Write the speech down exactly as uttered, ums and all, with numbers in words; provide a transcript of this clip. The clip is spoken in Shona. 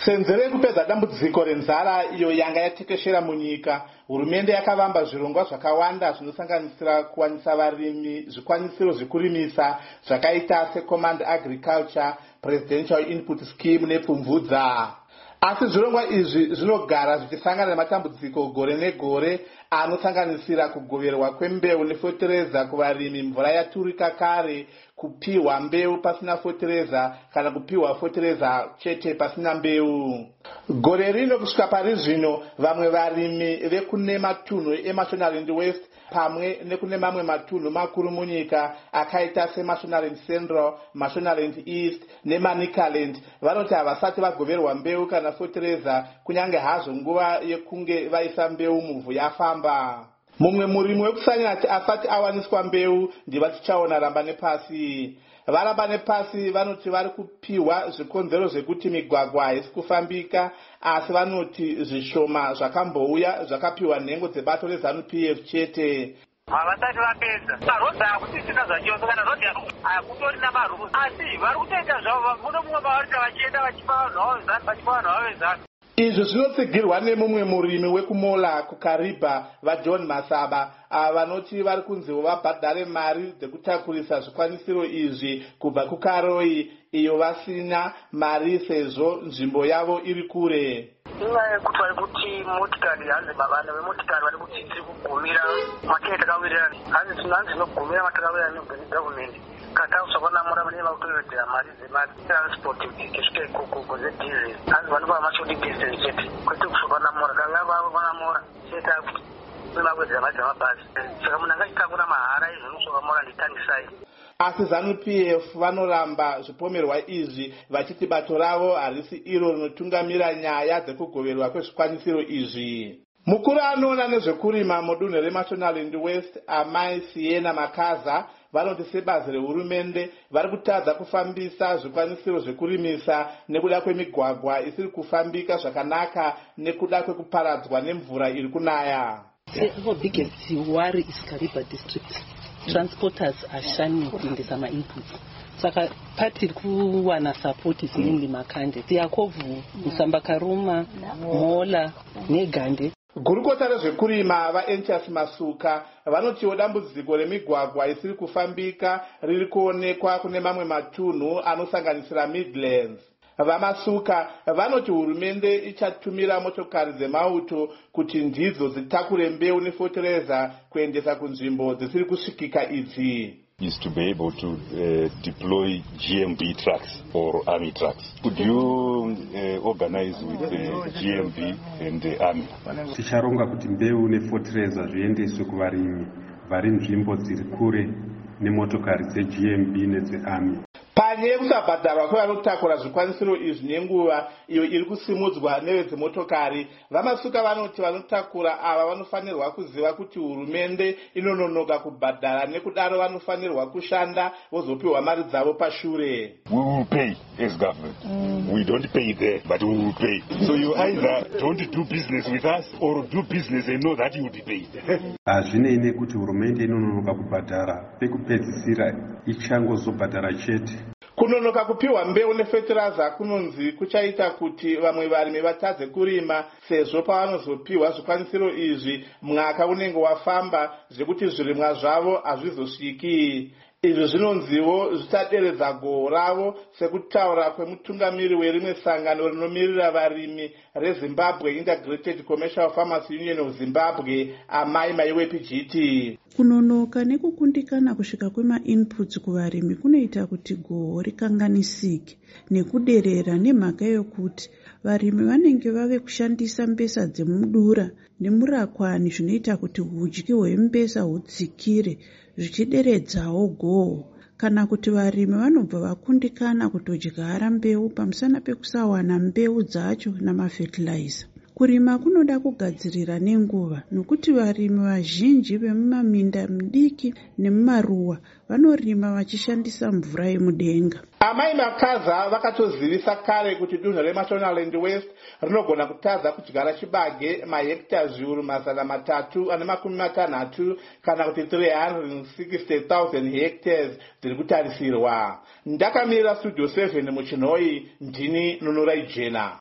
Senzere yekupedza dambudziko renzara iyo yanga yatekeshera munyika, hurumende yakavamba zvirongwa zvakawanda zvinosanganisira kuwanisa varimi zvikwanisiro zvekurimisa zvakaita seCommand Agriculture, Presidential Input Scheme nepfumvudza. Asi zvirongwa izvi zvinogara zvichisangana nematambudziko gore negore anosanganisira kugoverwa kwembeu nefotereza kuvarimi mvura yaturika kare, kupiwa mbeu pasina fotereza kana kupiwa fotereza chete pasina mbeu. Gore rino kusvika pari zvino vamwe varimi vekune matunhu eMashonaland West pamwe nekune mamwe matunhu makuru munyika akaita seMashonaland Central, Mashonaland East neManicaland vanoti havasati vagoverwa mbeu kana fotereza kunyange hazvo nguva yekunge vaisa mbeu muvhu yafamba. Mumwe murimi wekusanyati asati awaniswa mbeu ndiva tichaona ramba nepasi. Varamba nepasi vanoti vari kupiwa zvikonzero zvekuti migwagwa haisi kufambika, asi vanoti zvishoma zvakambouya zvakapiwa nhengo dzebato reZANU P F chete. Havasati vapedza marodhi akutisina zvachose kana rodhi akutori namaruzi, asi vari kutoita zvavo muno mumwe mavarita vachienda vachipa vanhu vavo vezANU vachipa vanhu vavo vezANU. Izvi zvinotsigirwa nemumwe murimi wekuMola kuKariba vaJohn Masaba vanoti vari kunzivo vabhadhare mari dzekutakurisa zvikwanisiro izvi kubva kuKaroi iyo vasina mari sezvo nzvimbo yavo iri kure. Inyaya yekuti vari kuti motikari hanzi vanhu vemotikari vari kuti tiri kugumira makete takawirirana, hanzi tinhanzi tinogumira matakawirirana negavhumendi katauswa kwanamura mune vautoyodhera mari dzemari transport tisvike ikoko zedhizeli, hanzi vanova machodi distance chete kwete kusvika kwanamura kanga vavo kwanamura chete akuti unakwedzera mari dzamabhazi, saka munhu angachitakura mahara izvi unosvika mura nditangisai. Asi ZANU P F vanoramba zvipomerwa izvi vachiti bato ravo harisi iro rinotungamira nyaya dzekugoverwa kwezvikwanisiro izvi. Mukuru anoona nezvekurima mudunhu reMashonaland West Amai Siena Makaza vanoti sebazi rehurumende vari kutadza kufambisa zvikwanisiro zvekurimisa nekuda kwemigwagwa isiri kufambika zvakanaka nekuda kwekuparadzwa nemvura iri kunaya. Our biggest worry is Kariba district. Transporters are shunning kuendesa ma-inputs. Saka pati kuwana support is mainly Makande, Yakovu, Musambakaruma, Mola, Negande. Gurukota rezvekurima vaEnchas Masuka vanotiwo dambudziko remigwagwa isiri kufambika riri kuonekwa kune mamwe matunhu anosanganisira Midlands. Vamasuka vanoti hurumende ichatumira motokari dzemauto kuti ndidzo dzitakure mbeu nefotereza kuendesa kunzvimbo dzisiri kusvikika idzi. Is to be able to uh, deploy G M B trucks or army trucks. Could you uh, organize with the G M B and the army? Ticharonga kuti mbeu nefotereza zviendeswe kuvarimi vari nzvimbo dziri kure nemotokari dzeG M B nedzearmy. Panyaya yekusabhadharwa kwevanotakura zvikwanisiro izvi nenguva iyo iri kusimudzwa nevezimotokari, Vamasuka vanoti vanotakura ava vanofanirwa kuziva kuti hurumende inononoka kubhadhara, nekudaro vanofanirwa kushanda vozopiwa mari dzavo pashure. We will pay as government. Mm. We don't pay there, but we will pay. So you either don't do business with us or do business and know that you will be paid. Hazvinei nekuti hurumende inononoka kubhadhara, pekupedzisira ichangozobhadhara chete. Kunonoka kupiwa mbeu nefeteraza kunonzi kuchaita kuti vamwe varimi vatadze kurima sezvo pavanozopiwa zvikwanisiro izvi mwaka unenge wafamba zvekuti zvirimwa zvavo hazvizosviki. Izvi zvinonziwo zvichaderedza goho ravo sekutaura kwemutungamiri werimwe sangano rinomirira varimi reZimbabwe Integrated Commercial Farmers Union of Zimbabwe Amai Maiwe P G T. Kunonoka nekukundikana kusvika kwema-inputs kuvarimi kunoita kuti goho rikanganisike nekuderera nemhaka yokuti varimi vanenge vave kushandisa mbesa dzemudura nemurakwani zvinoita kuti hudyi hwembesa hudzikire zvichideredzawo goho, kana kuti varimi vanobva vakundikana kutodyara mbeu pamusana pekusawana mbeu dzacho namafertilizer. Kurima kunoda kugadzirira nenguva nokuti varimi vazhinji vemumaminda midiki nemumaruwa vanorima vachishandisa mvura yemudenga. Amai Makaza vakatozivisa kare kuti dunhu reMashonaland West rinogona kutadza kudyara chibage mahekta zviuru mazana matatu ane makumi matanhatu kana kuti three hundred sixty thousand hectares dziri kutarisirwa. Ndakamirira Studio seven muChinhoi, ndini Nunurai Jena.